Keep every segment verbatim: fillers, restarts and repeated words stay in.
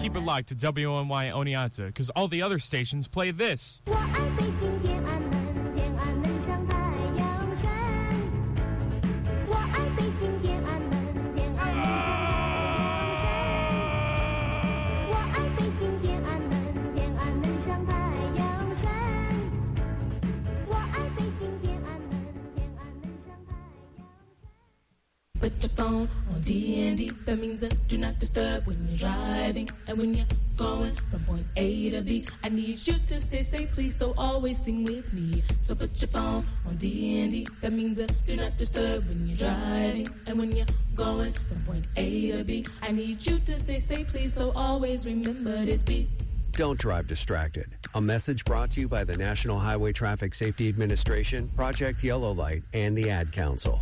keep it locked to W O N Y Oneonta, because all the other stations play this. Put your phone on D and D. That means that do not disturb when you're driving. And when you're going from point A to B, I need you to stay safe, please, so always sing with me. So put your phone on D and D. That means that do not disturb when you're driving. And when you're going from point A to B, I need you to stay safe, please, so always remember this beat. Don't drive distracted. A message brought to you by the National Highway Traffic Safety Administration, Project Yellow Light, and the Ad Council.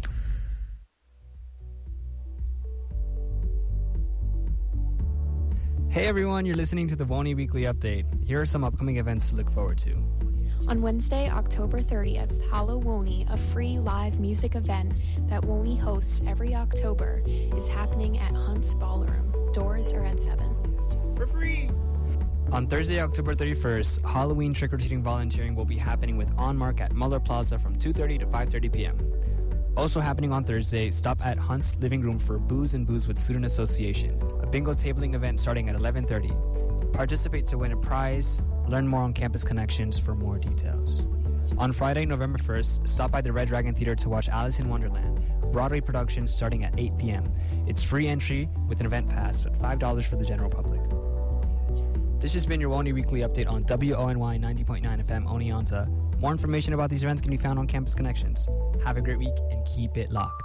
Hey everyone, you're listening to the WONY Weekly Update. Here are some upcoming events to look forward to. On Wednesday, October thirtieth, Hallowoni, a free live music event that WONY hosts every October, is happening at Hunt's Ballroom. Doors are at seven. For free! On Thursday, October thirty-first, Halloween trick-or-treating volunteering will be happening with On Mark at Muller Plaza from two thirty to five thirty p.m. Also happening on Thursday, stop at Hunt's Living Room for Booze and Booze with Student Association, a bingo tabling event starting at eleven thirty. Participate to win a prize. Learn more on Campus Connections for more details. On Friday, November first, stop by the Red Dragon Theater to watch Alice in Wonderland, a Broadway production starting at eight p.m. It's free entry with an event pass, but five dollars for the general public. This has been your WONY Weekly Update on W O N Y ninety point nine F M Oneonta. More information about these events can be found on Campus Connections. Have a great week and keep it locked.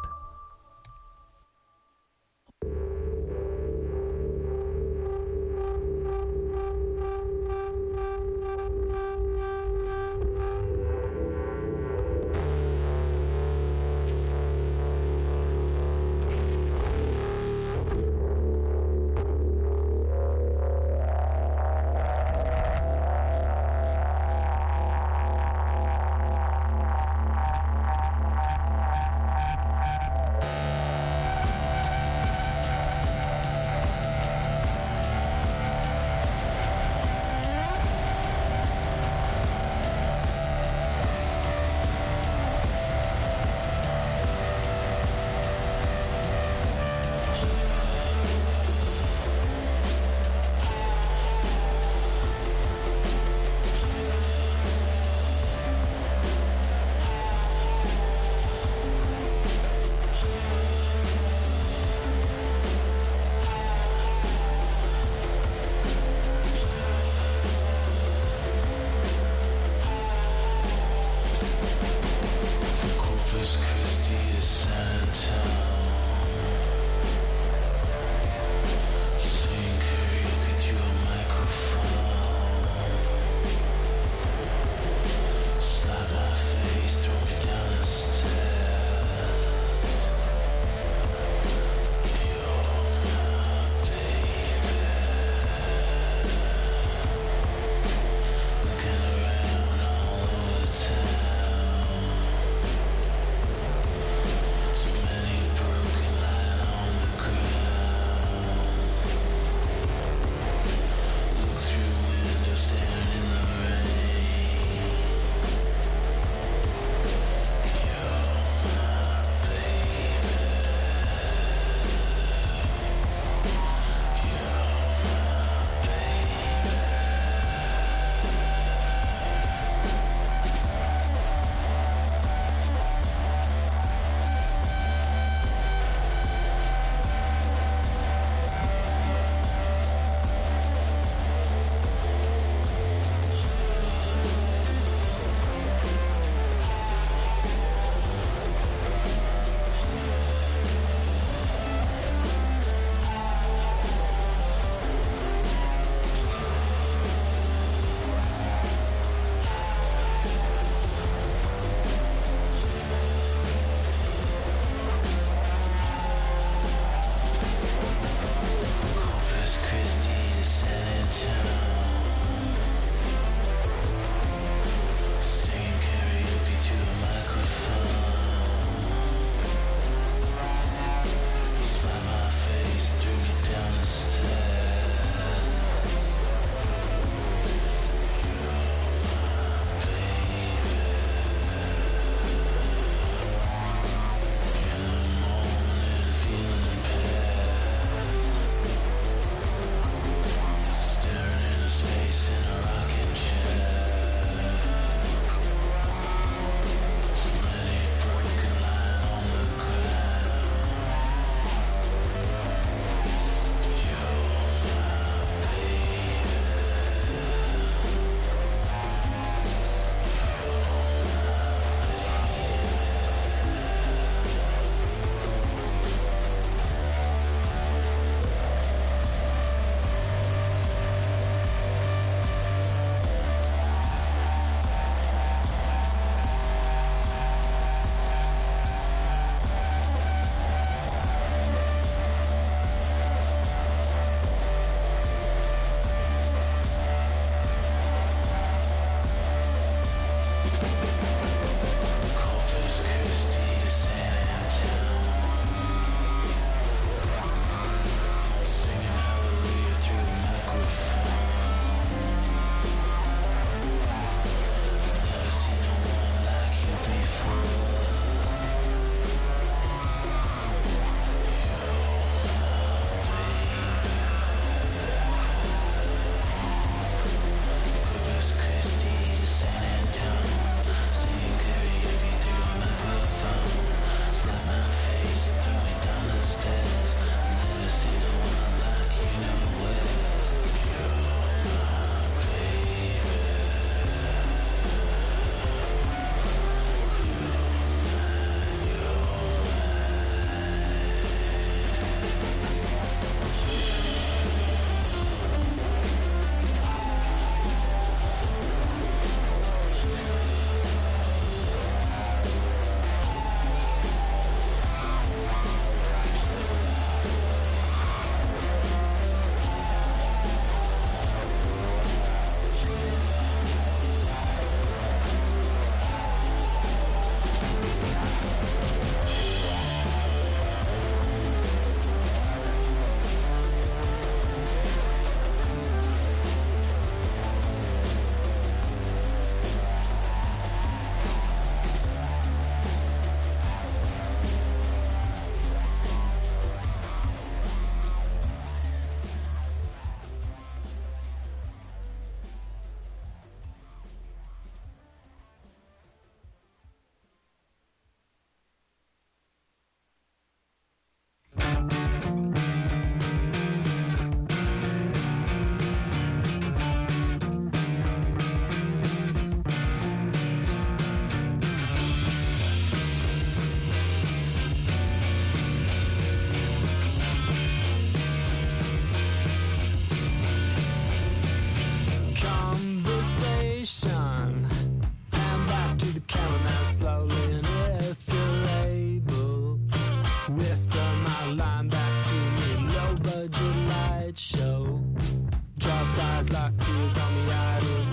dies like tears on the idol.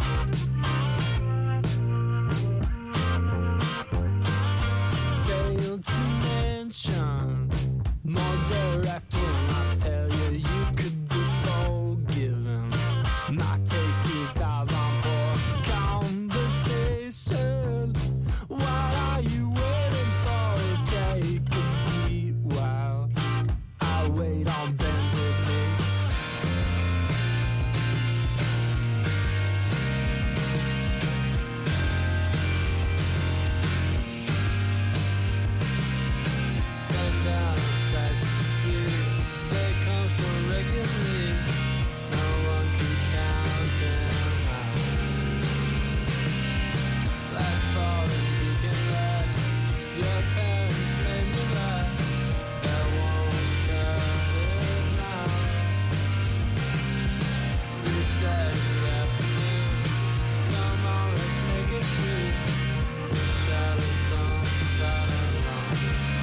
Failed to mention more direct when I tell you you could be forgiven. My taste is avant-poor conversation. What are you waiting for? Take a beat while I wait on bended knee. Send down sights to see, they come so regularly, no one can count them out. Last fall in Beacon Lights, your parents made me laugh, that won't cut it now. We said the afternoon, come on, let's make it brief, the shadows don't start alone.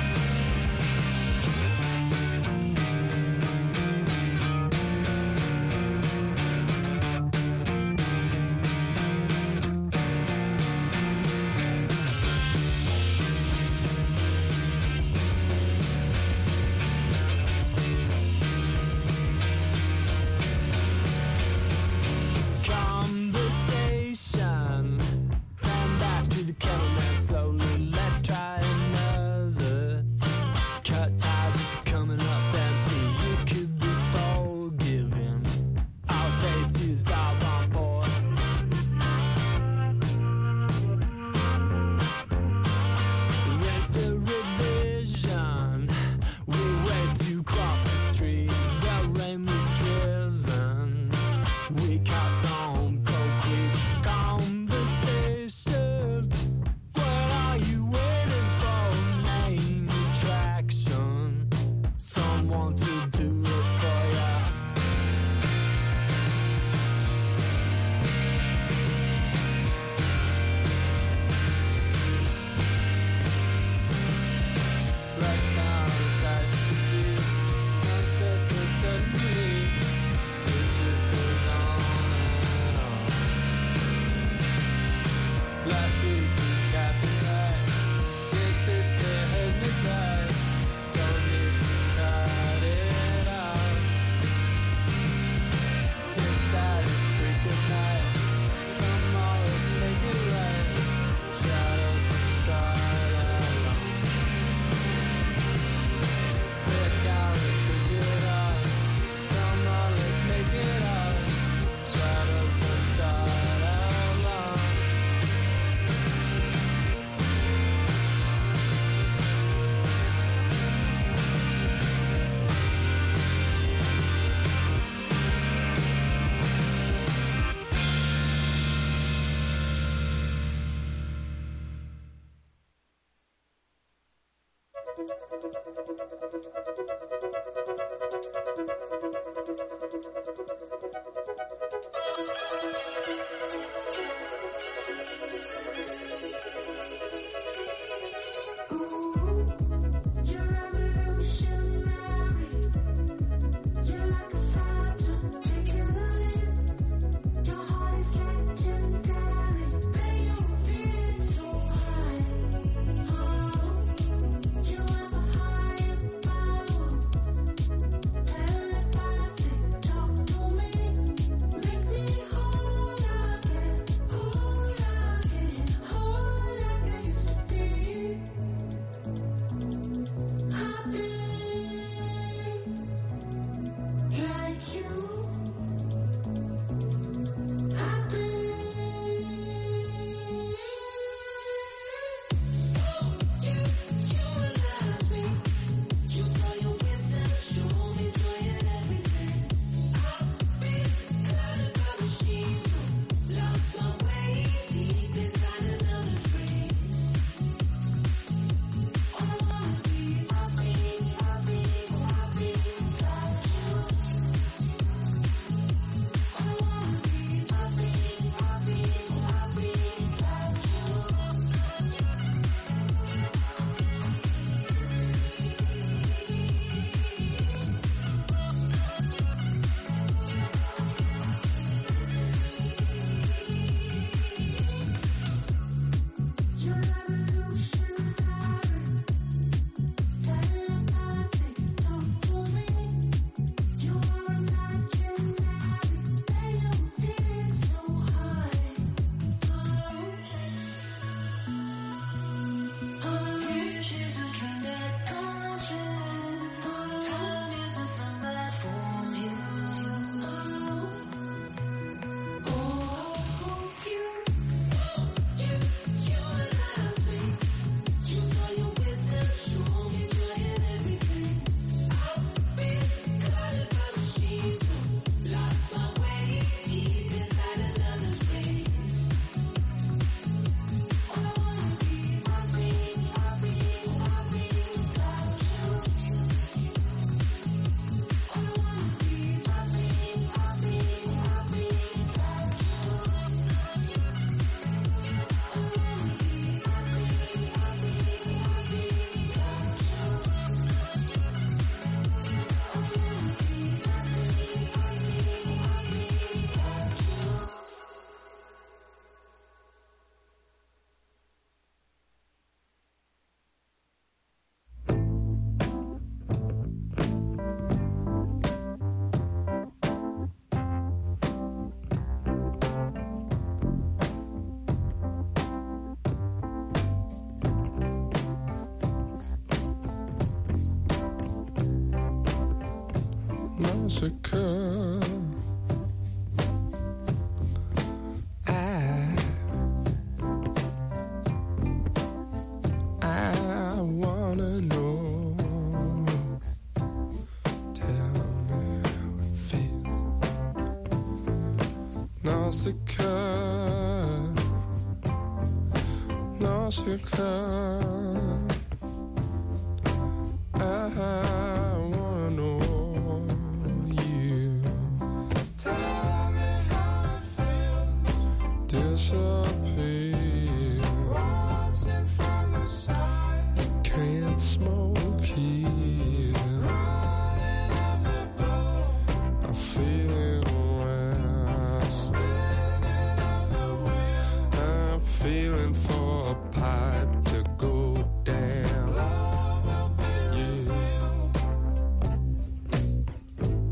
Conversation, pan back to the cattleman slowly. Let's try another. Cut ties, it's coming up empty. You could be forgiven. Our taste is avant-poor. Rent a revision. We wait to cross the street. The rain was driven. We caught some cold creep conversation. What are you waiting for? Main attraction. Someone to do it for ya. Lights down, sights to see. Sunset so suddenly, it just goes on and on. Last week we Captain Lights, your sister heard me cry, told me to cut it out. It's that freak of night, come on, let's make it right. Shadows don't start alone. Pick out the crooked eyes, come on, let's make it out. Shadows don't start alone. You're revolutionary. You're like a fighter, taking the lead. Your heart is legendary. Baby, you're feeling so high. Oh, you have a higher power. Nausicaa, Nausicaa. I wanna know you. Tell me how it feels. Disappear. Watching from the side. Can't smoke here. Running every blow. I'm feeling well. Spinning every wheel. I'm feeling for a pipe to go down.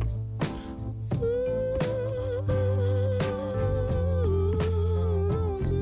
Ooh,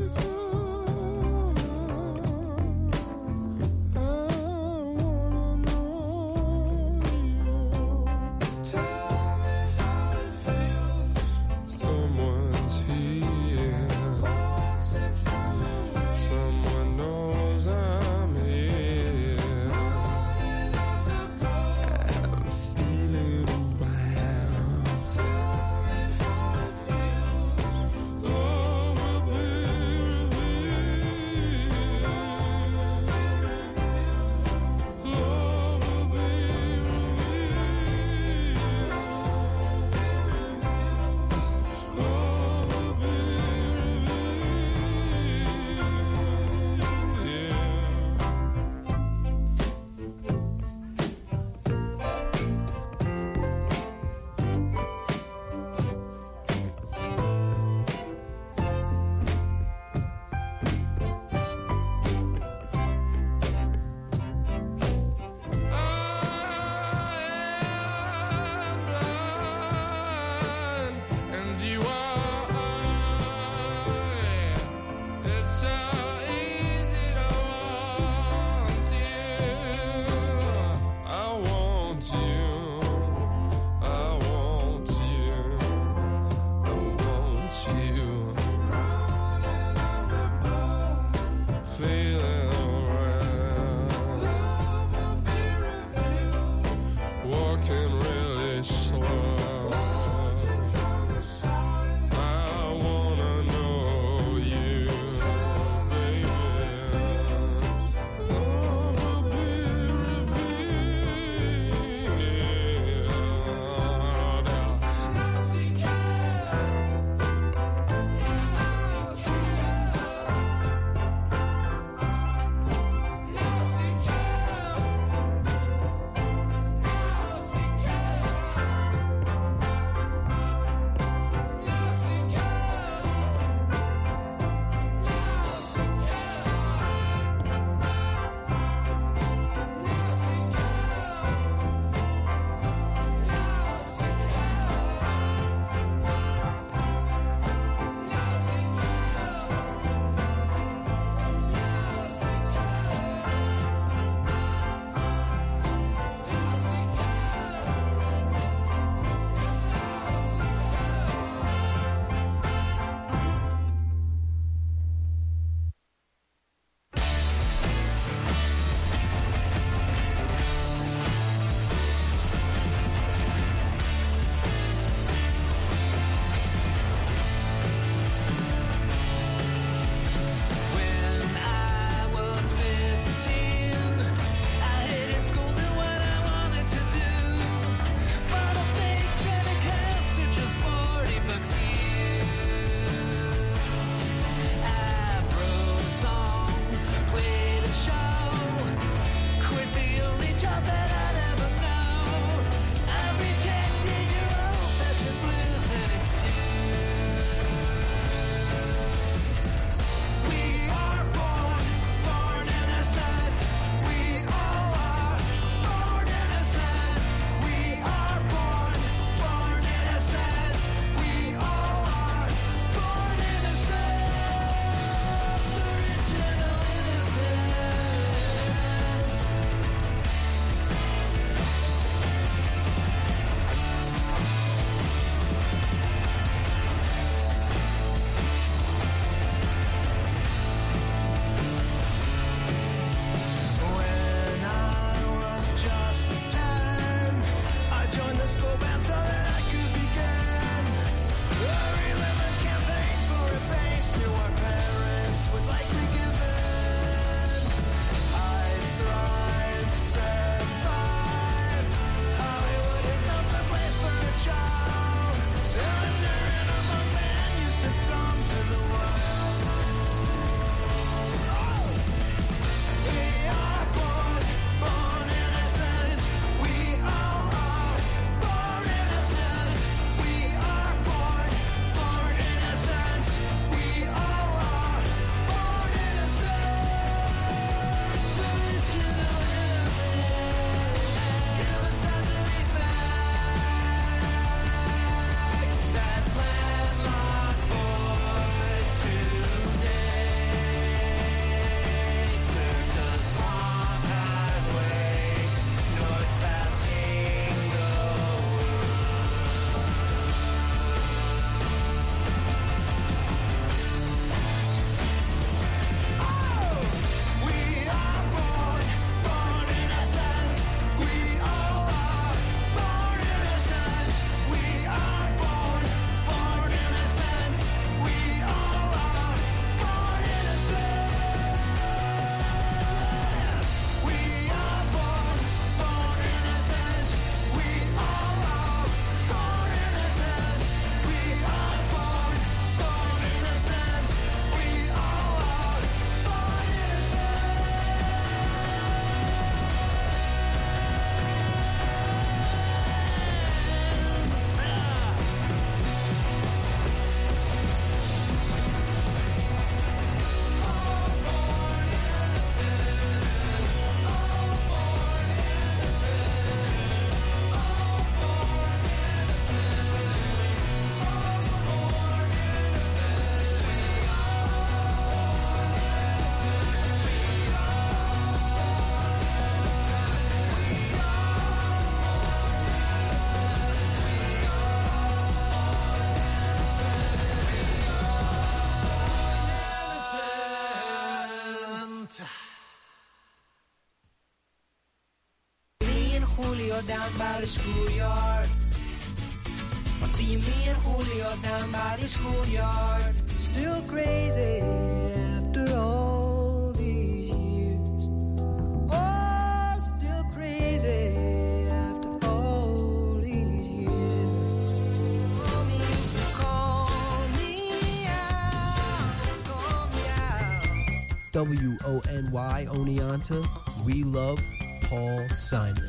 Julio down by the schoolyard. I'll see me and Julio down by the schoolyard. Still crazy after all these years. Oh, still crazy after all these years. Call me, call me out, call me out. W O N Y Oneonta, we love Paul Simon.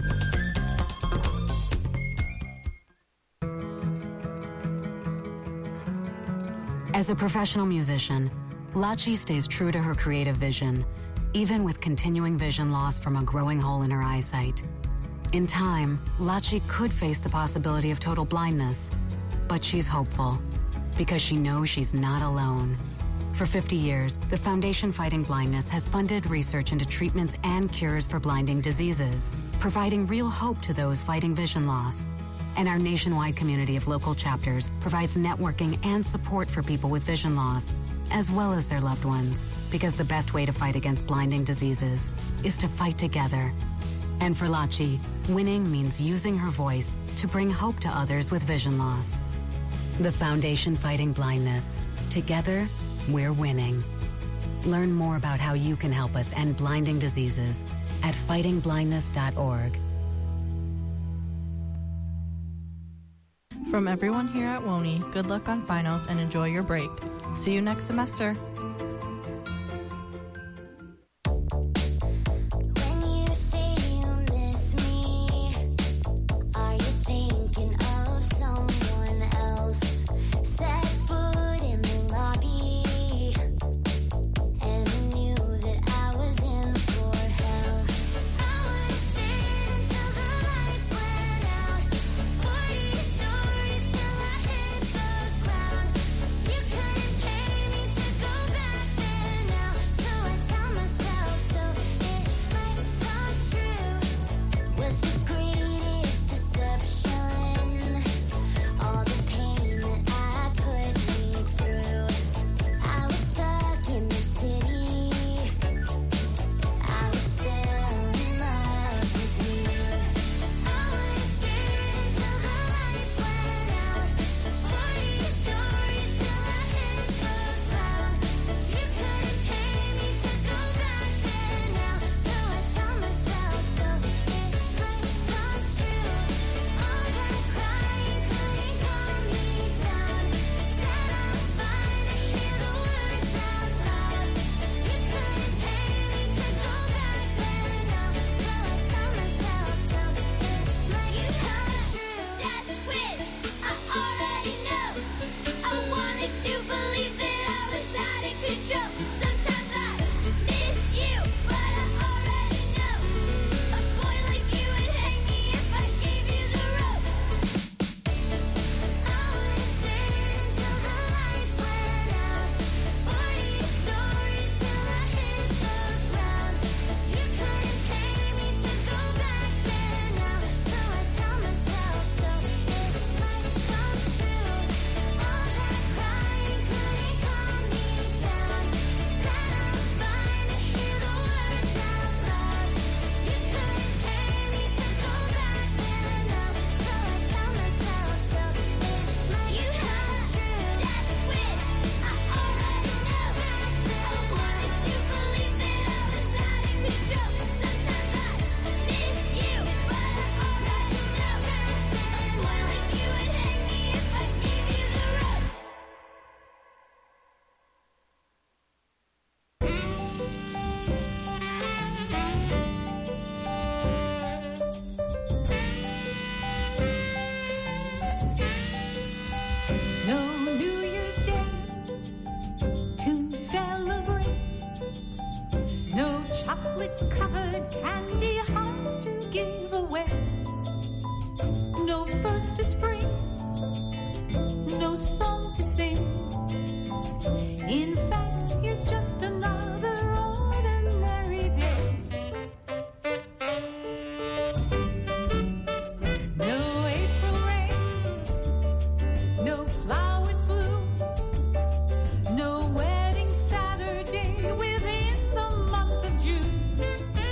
As a professional musician, Lachi stays true to her creative vision, even with continuing vision loss from a growing hole in her eyesight. In time, Lachi could face the possibility of total blindness, but she's hopeful because she knows she's not alone. For fifty years, the Foundation Fighting Blindness has funded research into treatments and cures for blinding diseases, providing real hope to those fighting vision loss. And our nationwide community of local chapters provides networking and support for people with vision loss, as well as their loved ones, because the best way to fight against blinding diseases is to fight together. And for Lachi, winning means using her voice to bring hope to others with vision loss. The Foundation Fighting Blindness. Together, we're winning. Learn more about how you can help us end blinding diseases at fighting blindness dot org. From everyone here at WONY, good luck on finals and enjoy your break. See you next semester. chocolate-covered candy hearts to give away. No first of spring, no song to sing. In fact, here's just another ordinary day. No April rain, no flowers bloom, no wedding Saturday within the month of June.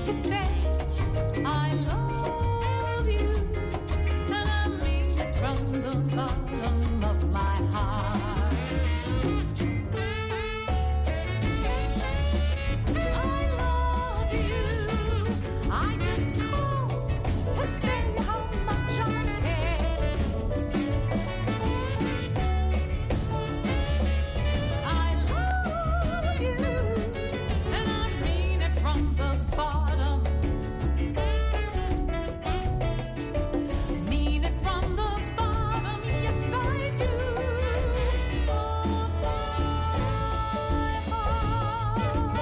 to say I love you, and I mean it from the bottom of my heart. I love you. I just called to say how much I care. I love you, and I mean it from the bottom. Mean it from the bottom, yes I do. Of my heart.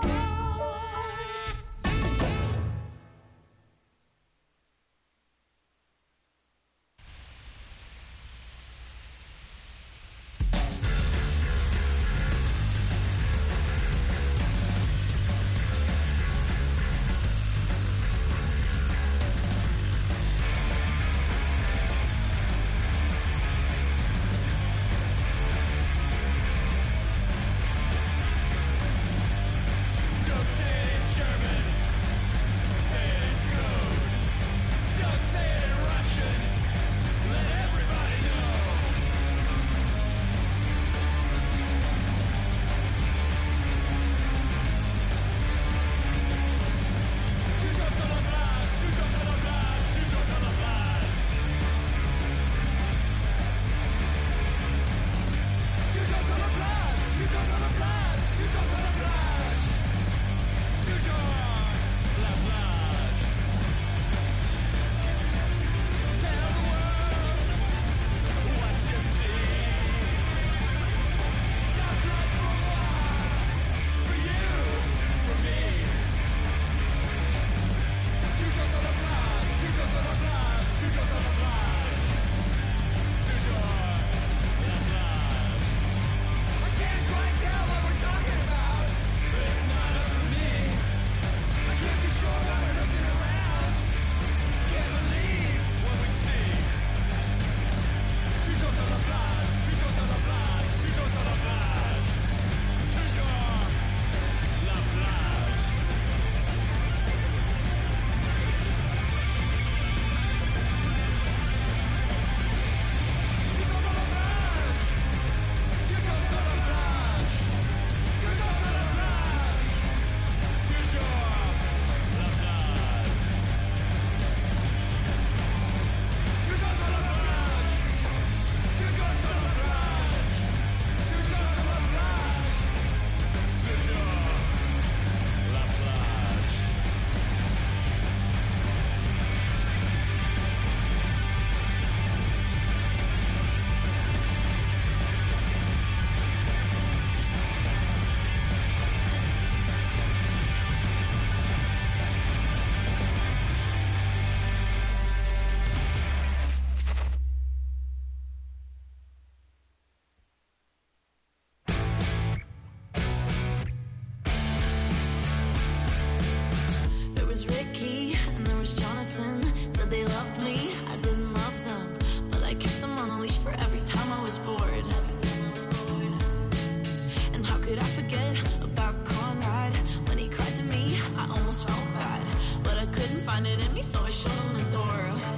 Don't say it in German. Say it in code. Don't say it in Russian. Let everybody know. Toujours sur la plage, toujours sur la plage, toujours sur la plage. Toujours sur la plage, toujours sur la plage, toujours sur la plage. Toujours la plage. Tell the world what you see. Stop life for a while. For you, for me. Toujours sur la plage, toujours sur la plage, toujours sur la plage. Toujours la plage. I can't quite tell what we're talking about, but it's not up to me. I can't be sure why we're looking around. Can't believe what we see. Toujours sur la plage, toujours sur la plage, toujours sur la plage. Toujours la plage. Toujours sur la plage. Toujours sur la plage. Toujours sur la plage. Toujours la plage. Toujours sur la plage. Toujours sur la plage. Toujours sur la plage. Toujours la plage. There was Ricky and there was Jonathan. Said they loved me, I didn't love them, but I kept them on a leash for every time I was bored. And how could I forget about Conrad? When he cried to me, I almost felt bad, but I couldn't find it in me, so I showed him the door.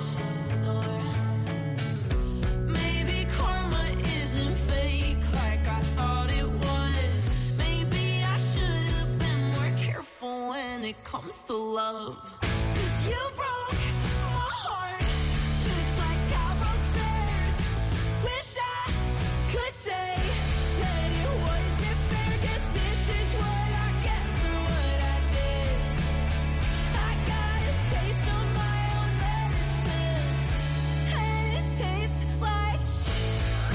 Maybe karma isn't fake like I thought it was. Maybe I should have been more careful when it comes to love. 'Cause you broke my heart just like I broke theirs. Wish I could say that it wasn't fair. Guess this is what I get for what I did. I got a taste of my own medicine, and it tastes like shit.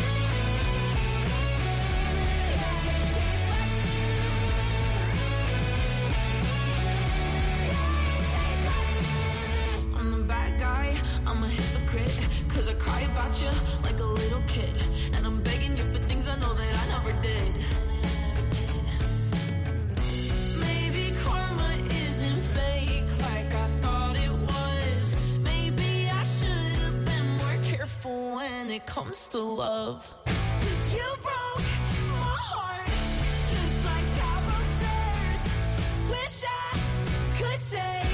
Yeah, it tastes like shit. I'm the bad guy, I'm a hypocrite, 'cause I cry about you like a little kid, and I'm begging you for things I know that I never did. Maybe karma isn't fake like I thought it was. Maybe I should have been more careful when it comes to love. 'Cause you broke my heart just like I broke theirs. Wish I could say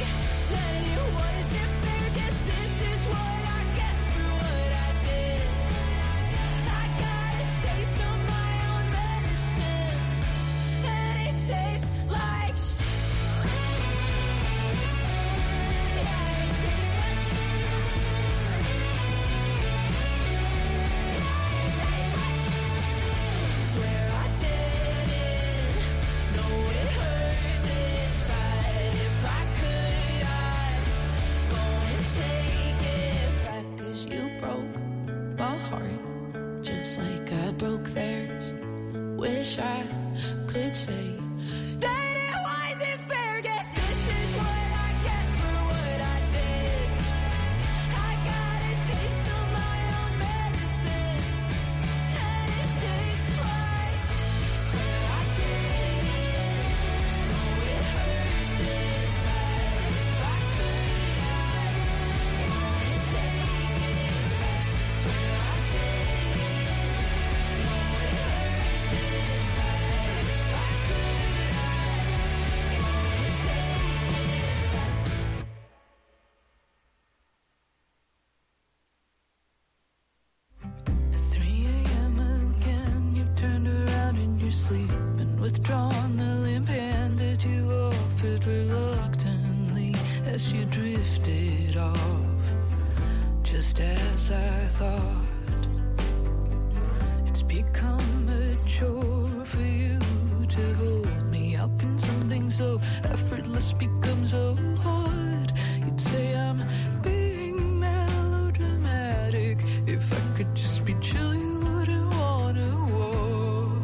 offered reluctantly as she drifted off, just as I thought. It's become a chore for you to hold me. How can something so effortless become so hard? You'd say I'm being melodramatic. If I could just be chill, you wouldn't want to walk.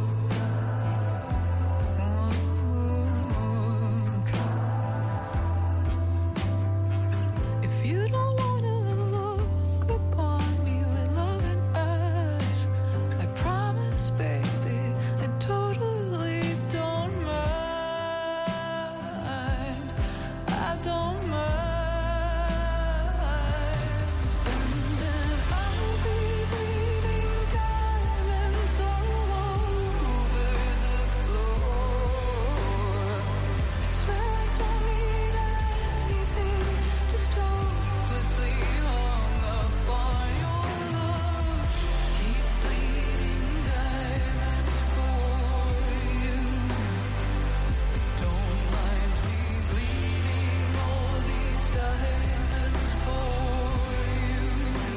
If you don't want to look upon me with loving eyes, I promise, baby, I totally don't mind. I don't mind. And then I'll be bleeding diamonds all over the floor. I swear I don't need anything, just hopelessly hung up on your love. Keep bleeding diamonds for you. Don't mind me bleeding all these diamonds for you.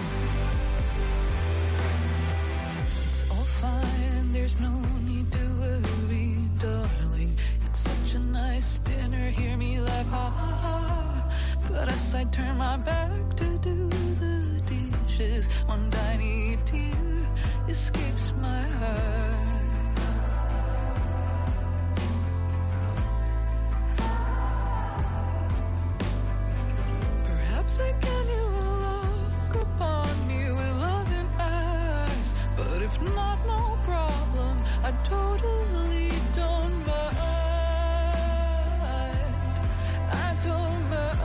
It's all fine, there's no need to worry, darling. It's such a nice dinner, hear me laugh, ha ha ha. But as I turn my back to do the dishes, one tiny tear escapes my heart. Perhaps I can you look upon me with loving eyes, but if not, no problem, I totally don't mind. I don't mind.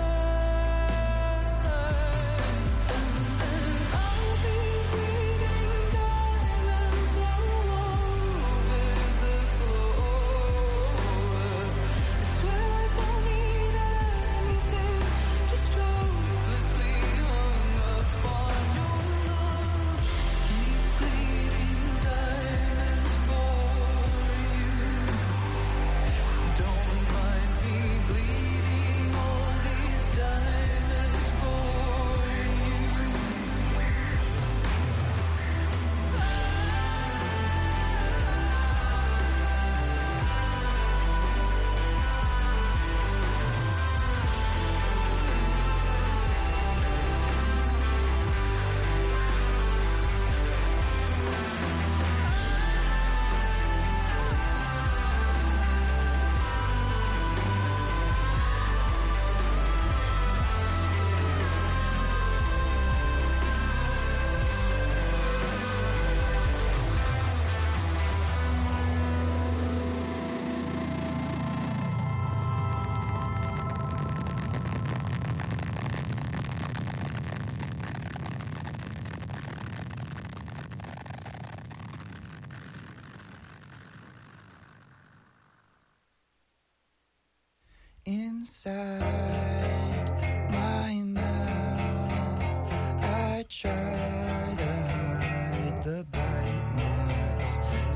And then I'll be bleeding diamonds all over the floor. I swear I don't need anything, just hopelessly hung up on your love. Keep bleeding diamonds for you. Don't mind me bleeding all these diamonds for you. Inside my mouth, I try to hide the bite marks.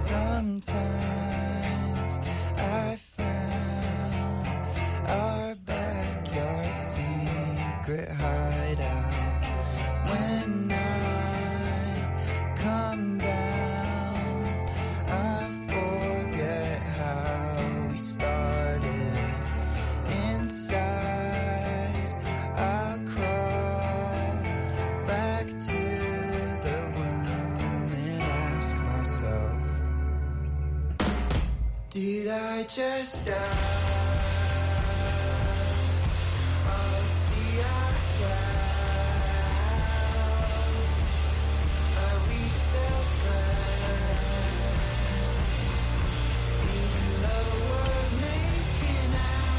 Sometimes I found our backyard secret hideout. When I come down, I forget how we started. Inside, I crawl back to the womb and ask myself, did I just die? Oh, see our clouds. Are we still friends? Even though we're making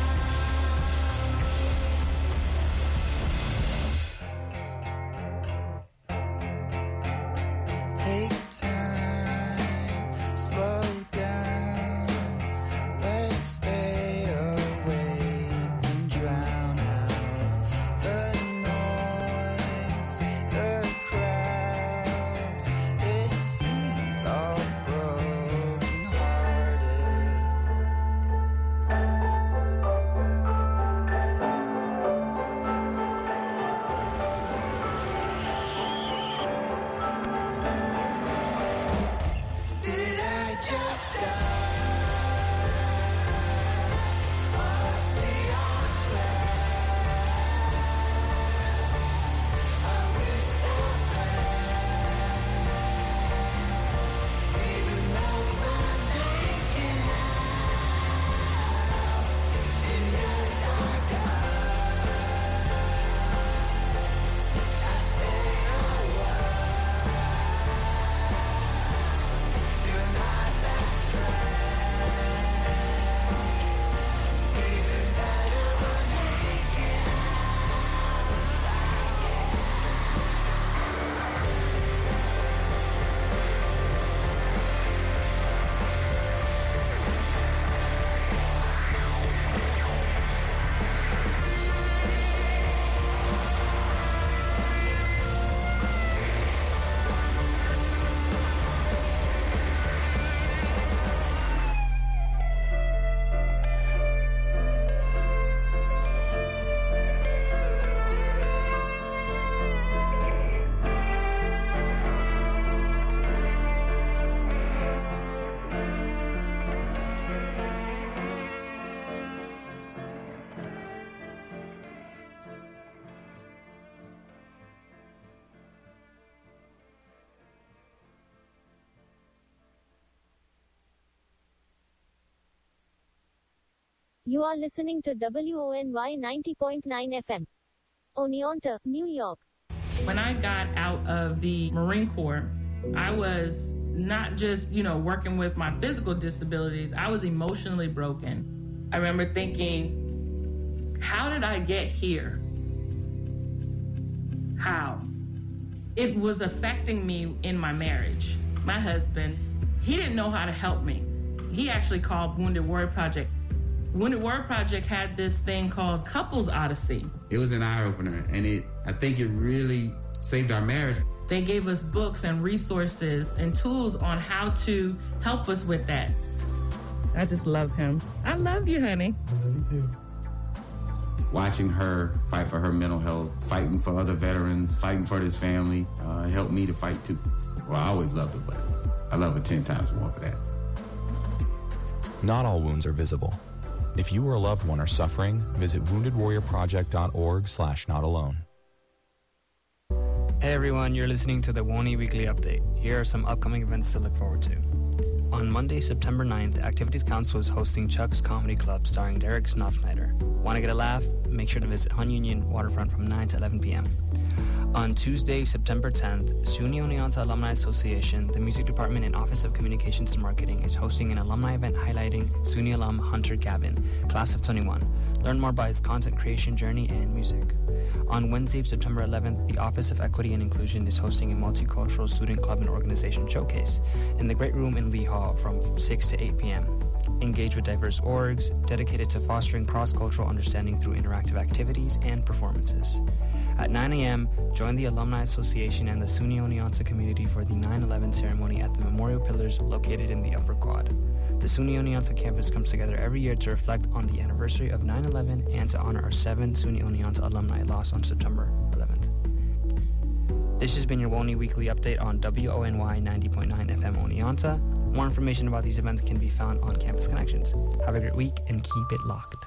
out. Take time, slow down. Let's stay You are listening to W O N Y ninety point nine F M. Oneonta, New York. When I got out of the Marine Corps, I was not just, you know, working with my physical disabilities, I was emotionally broken. I remember thinking, how did I get here? How? It was affecting me in my marriage. My husband, he didn't know how to help me. He actually called Wounded Warrior Project. Wounded Warrior Project had this thing called Couples Odyssey. It was an eye-opener, and it I think it really saved our marriage. They gave us books and resources and tools on how to help us with that. I just love him. I love you, honey. I love you too. Watching her fight for her mental health, fighting for other veterans, fighting for this family, uh, helped me to fight too. Well, I always loved her, but I love her ten times more for that. Not all wounds are visible. If you or a loved one are suffering, visit wounded warrior project dot org slash not alone. Hey everyone, you're listening to the WONY Weekly Update. Here are some upcoming events to look forward to. On Monday, September ninth, the Activities Council is hosting Chuck's Comedy Club starring Derek Snopfnider. Want to get a laugh? Make sure to visit Hun Union Waterfront from nine to eleven p.m. On Tuesday, September tenth, SUNY Oneonta Alumni Association, the Music Department and Office of Communications and Marketing is hosting an alumni event highlighting SUNY alum Hunter Gavin, class of twenty-one. Learn more about his content creation journey and music. On Wednesday, September eleventh, the Office of Equity and Inclusion is hosting a multicultural student club and organization showcase in the Great Room in Lee Hall from six to eight p.m. Engage with diverse orgs dedicated to fostering cross-cultural understanding through interactive activities and performances. At nine a.m., join the Alumni Association and the SUNY Oneonta community for the nine eleven ceremony at the Memorial Pillars located in the Upper Quad. The SUNY Oneonta campus comes together every year to reflect on the anniversary of nine eleven and to honor our seven SUNY Oneonta alumni lost on September eleventh. This has been your WONY Weekly Update on W O N Y ninety point nine F M Oneonta. More information about these events can be found on Campus Connections. Have a great week and keep it locked.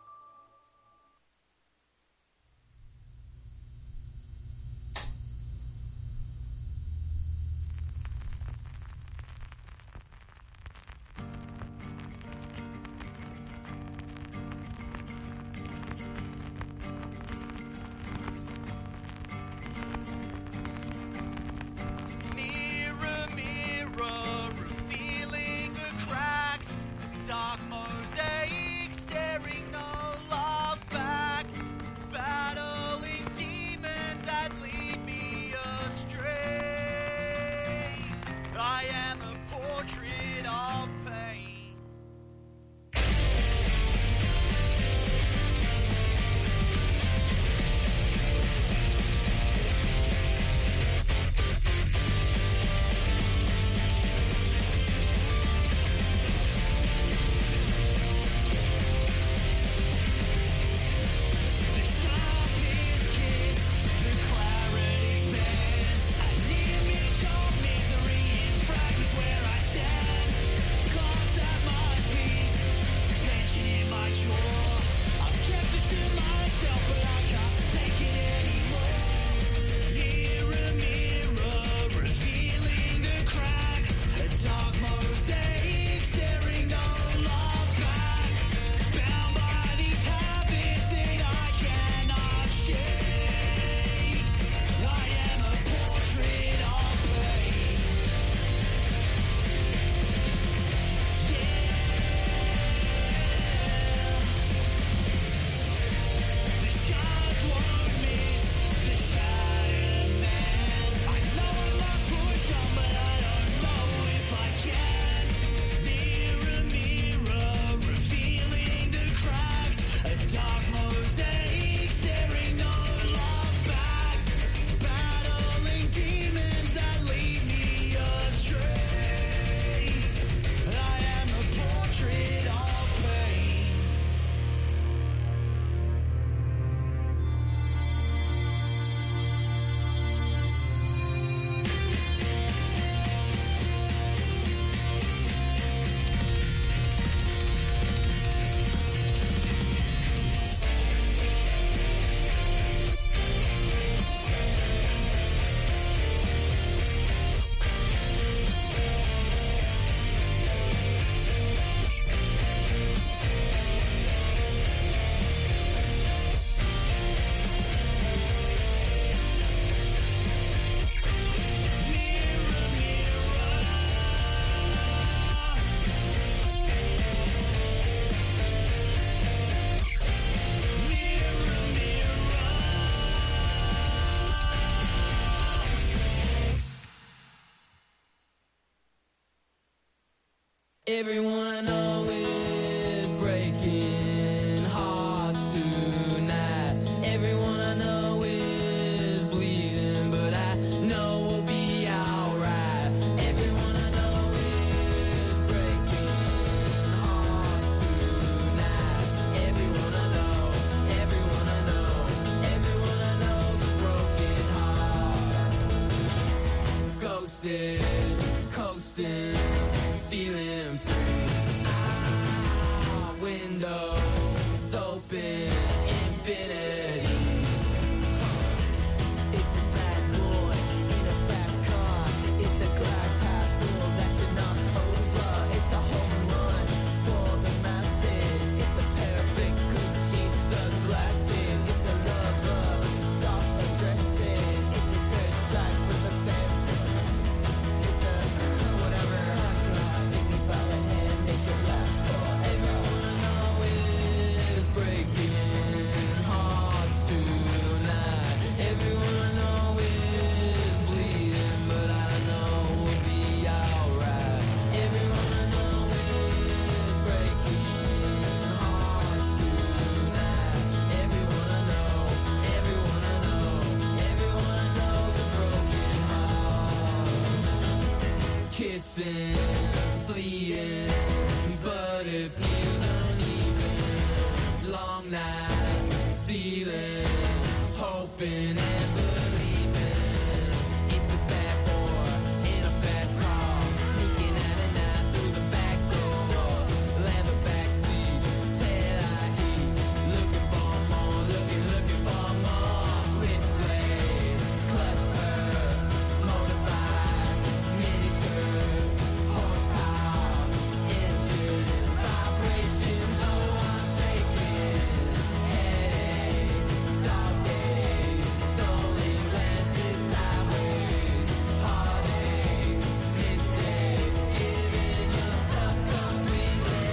Mirror, mirror, revealing the cracks, dark mosaic staring Everyone I know is breaking hearts tonight. Everyone I know is bleeding, but I know we'll be alright. Everyone I know is breaking hearts tonight. Everyone I know, everyone I know, everyone I know's a broken heart. Ghosted, coasting, feeling free. Ah, windows open, infinity. It's a bad boy in a fast car. It's a glass half full that you knocked over. It's a home run for the masses. It's a pair of big Gucci sunglasses. It's a lover, soft undressing. It's a third strike with a fancy. It's a whatever. Take me by the hand, make it last for everyone I know is breaking hearts tonight. Everyone I know is bleeding, but I know we'll be alright. Everyone I know is breaking hearts tonight. Everyone I know, everyone I know, everyone I know's a broken heart. Kissing, fleeing, but it feels uneven. Long nights, ceiling, hoping and believing. It's a bad boy in a fast car, sneaking out at night through the back door. Leather backseat, tail eye heat, looking for more, looking, looking for more. Switchblade, clutch purse, motorbike, mini skirt, horsepower, engine, vibrations. Oh, I'm shaking, headache, dog days, stolen glances sideways, heartache, mistakes, giving yourself completely.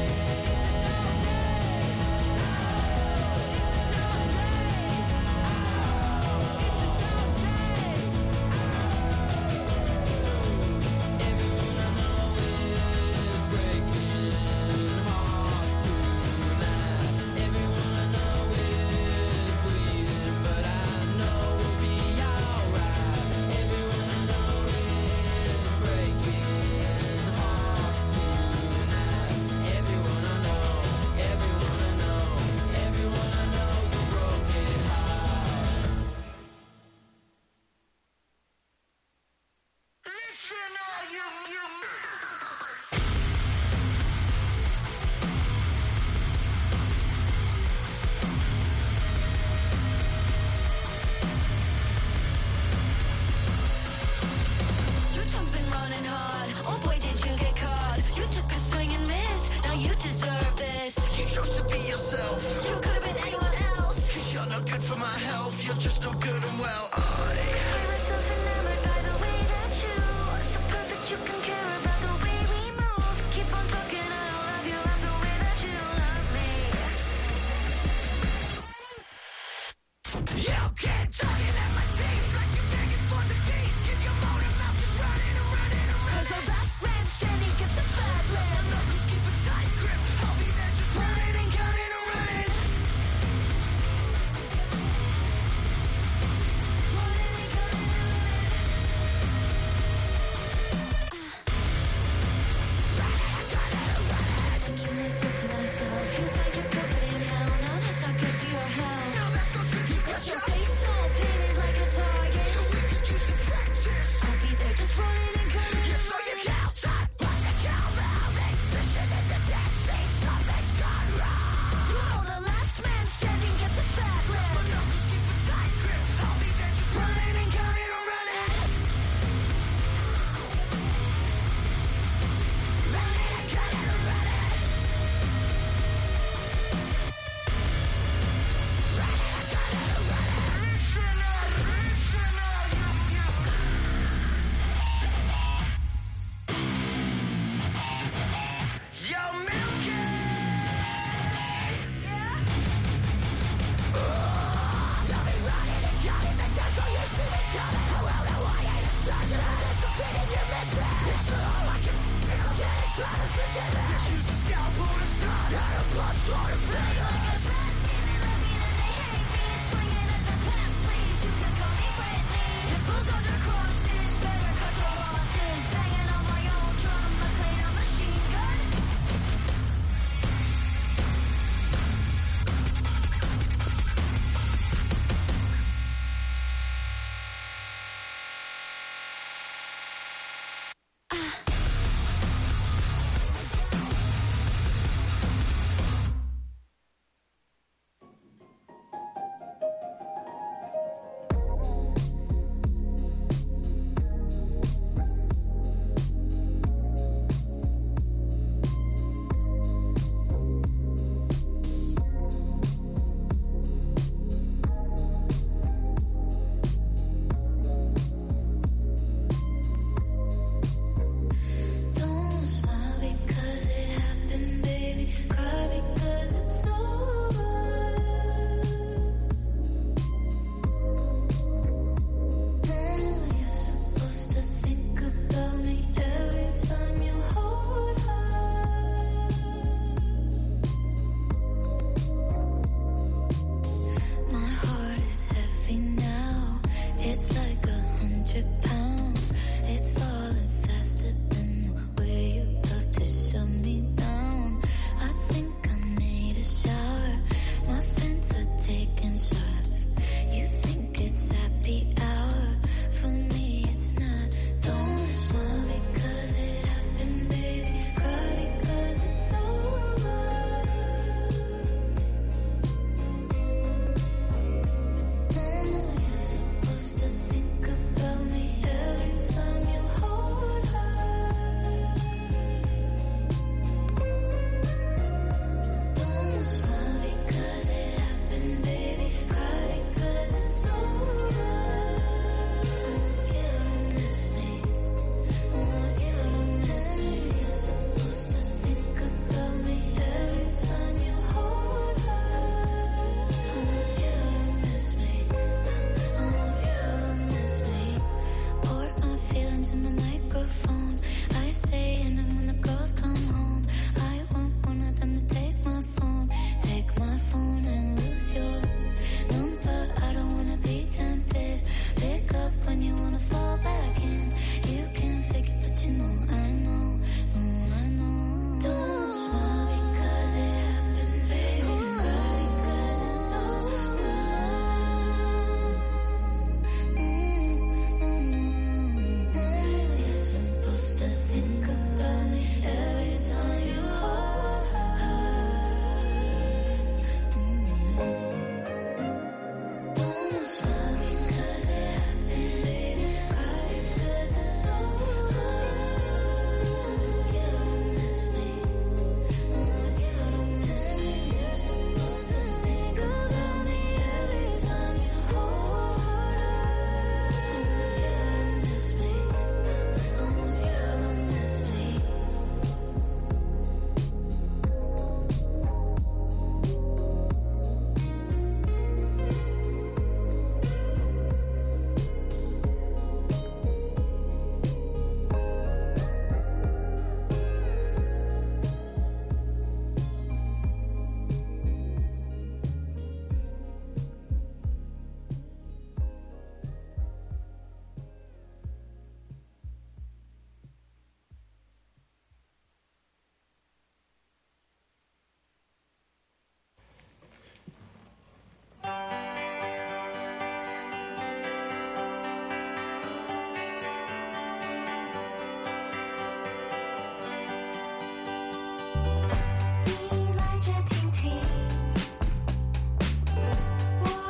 Everyone I know is breaking hearts tonight. Everyone I know is bleeding, but I know we'll be alright. Everyone I know is breaking hearts tonight. Everyone I know, everyone I know, everyone I know's a broken heart. Listen, all you, you. Your tongue's been running hard. Oh boy, did you get caught. You took a swing and missed. Now you deserve this. You chose to be yourself. You could have been anyone else. Cause you're no good for my health. You're just no good and well. I Find myself enamored by the way that you are so perfect. You can care about the way we move. Keep on talking, I don't love you. Love the way that you love me. You keep tugging at my teeth like you're begging for the peace. Keep your motor mouth just running and running and running. Cause the last man's journey gets a bad My land. knuckles keep a tight grip. I'll be there just running and counting and running. Running and counting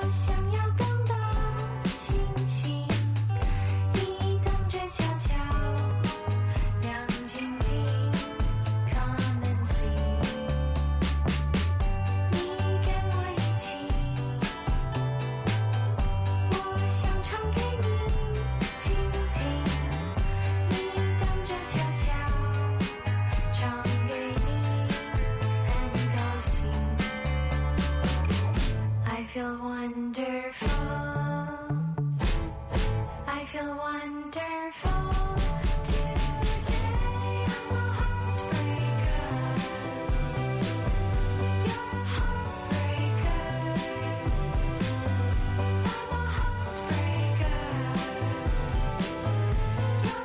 想要更多星星，你等着瞧瞧，亮晶晶 Come and see， 你跟我一起，我想唱给你听听，你等着瞧瞧，唱给你很高兴。I feel wonderful, I feel wonderful today. I'm a heartbreaker, you're a heartbreaker. I'm a heartbreaker, you're a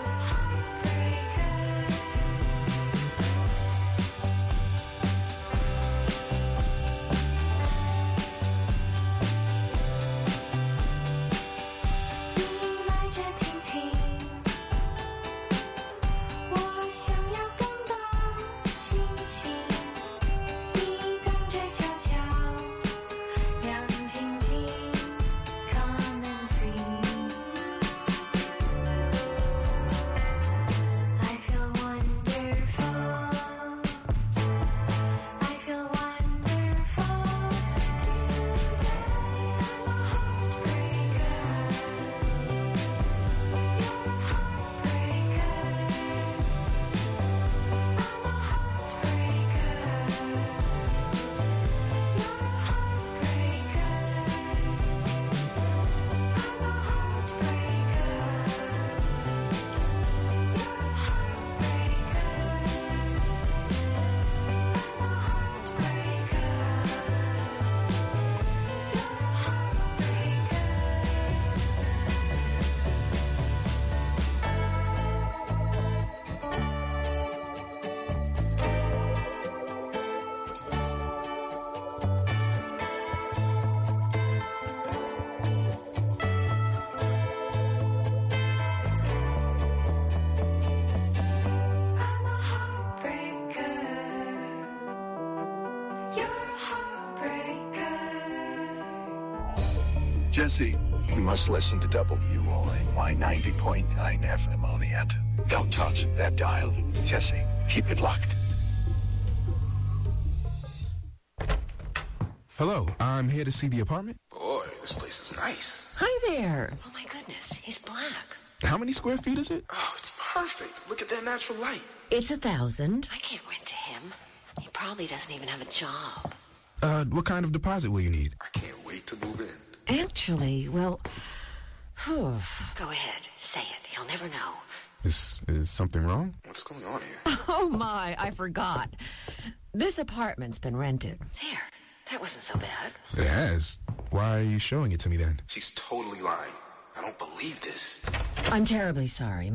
heartbreaker. 你来这听听，我想要更多星星，你等着瞧瞧，亮晶晶 Come and see。I feel wonderful, I feel wonderful today. I'm a heartbreaker, you're a heartbreaker. I'm a heartbreaker, you're a heartbreaker. I'm a heartbreaker, you're a Jesse, you must listen to W O N Y ninety point nine F M on the end. Don't touch that dial. Jesse, keep it locked. Hello, I'm here to see the apartment. Boy, this place is nice. Hi there. Oh my goodness, he's black. How many square feet is it? Oh, it's perfect. Look at that natural light. It's a thousand. I can't rent to him. He probably doesn't even have a job. Uh, what kind of deposit will you need? I can't wait to move in. Actually, well, whew. Go ahead, say it. He'll never know. Is is something wrong? What's going on here? Oh my, I forgot. This apartment's been rented. There, that wasn't so bad. It has. Why are you showing it to me then? She's totally lying. I don't believe this. I'm terribly sorry.